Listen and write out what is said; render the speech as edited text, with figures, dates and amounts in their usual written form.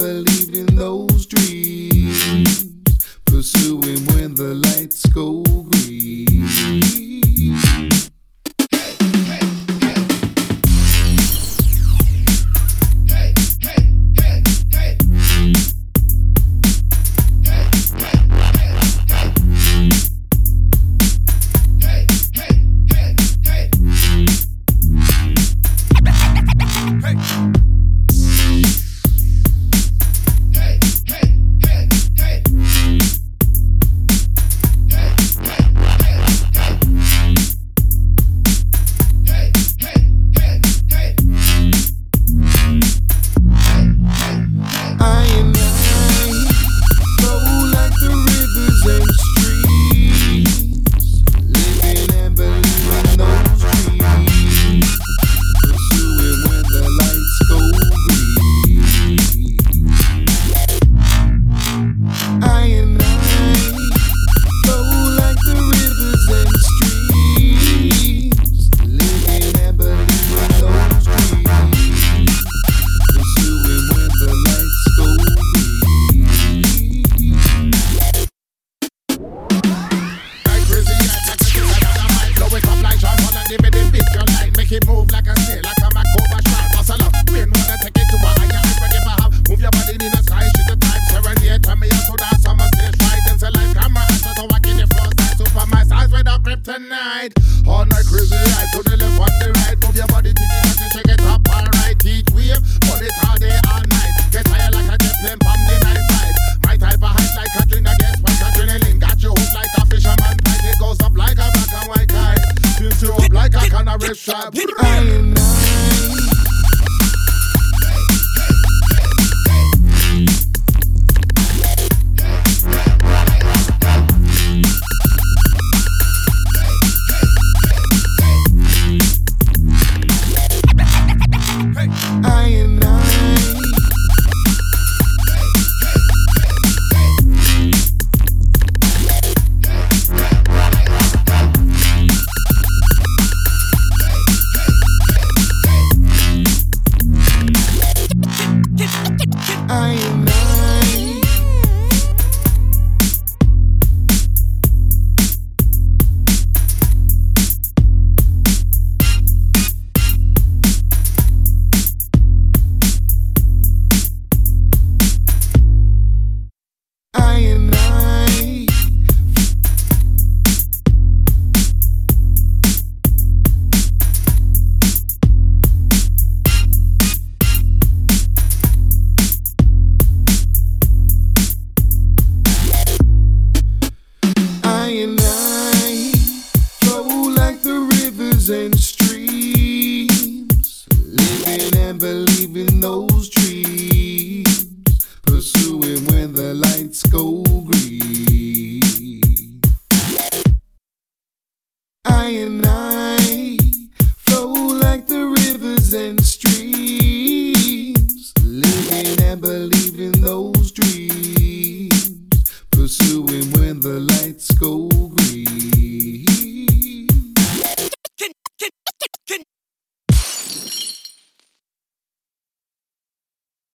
believe in those dreams, pursuing when the lights go green. Tonight, all night crazy eyes to the left and the right. Move your body to the left and shake it up alright. Each wave, pull it all day all night. Get higher like a jet plane from the night side. My type of height like Katrina gets when adrenaline got you hooked like a fisherman bite. It goes up like a black and white kite, fills you up like a canary stripe. And streams, living and believing those dreams, pursuing when the lights go green. I flow like the rivers and streams, living and believing those dreams, pursuing